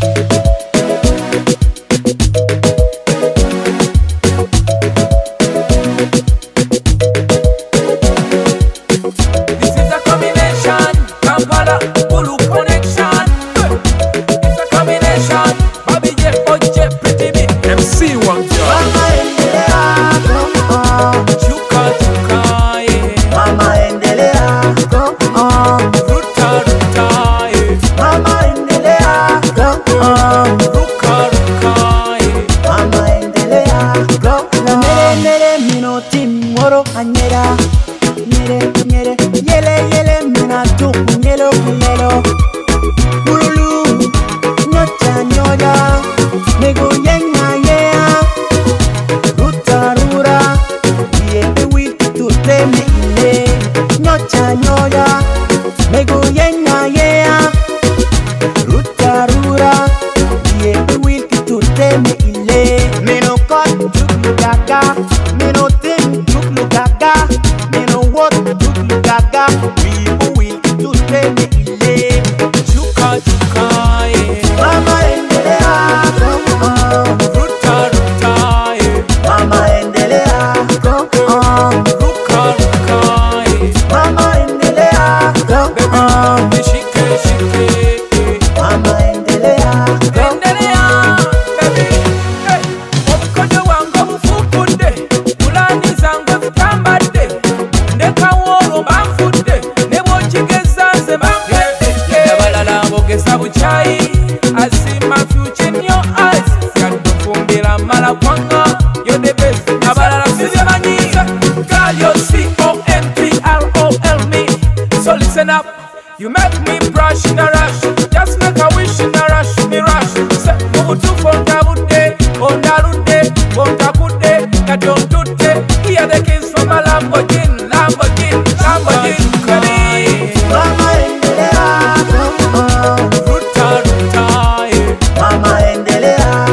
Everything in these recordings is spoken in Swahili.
You make me brush in a rush, just make a wish in a rush, me rush. Say, Mutu fonda bude, onda rude, fonda kude, kadon tute. Hear the kiss from a Lamborghini, Lamborghini, Lamborghini. Mama endelea, Ruta, ruta, Mama endelea,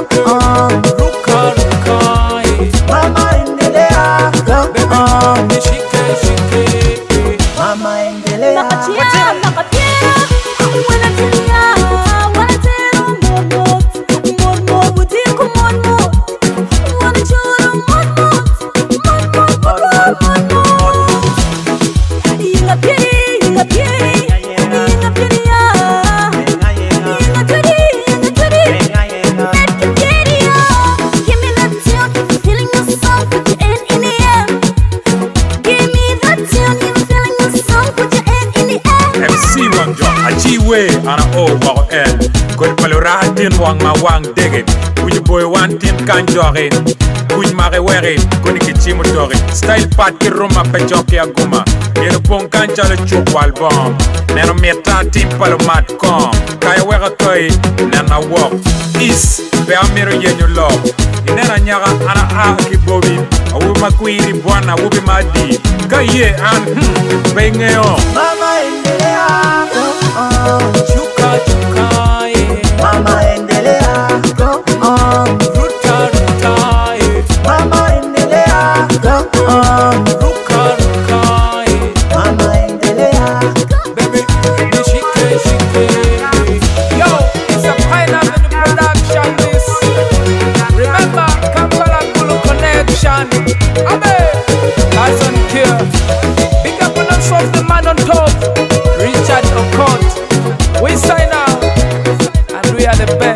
ruka, ruka, Mama endelea, shike, shike, Mama endelea. Ana o wa el kol paloratin wang ma wang dege kuj boy wantin kan jore kuj mare were koni kichi motori style pat ki roma pe joke aguma yero pon kan chale chuk album neno meta tim palo mat kom kaya wera toy nana walk is be amiro yenyo love inena nyaga ana a ki bobi awu makwiri bwana wubi madi kaye an bengeo Mama endelea, chuka, chuka, Mama endelea, ruta, ruta, Mama endelea, ruka, ruka, Mama endelea. baby, shike, shike. Yo, it's a Pineapple production. This, remember, Kampala Kulu connection. Abe, eyes on cure. Big up on us of the man on top, Richard Okot. We sign out, and we are the best.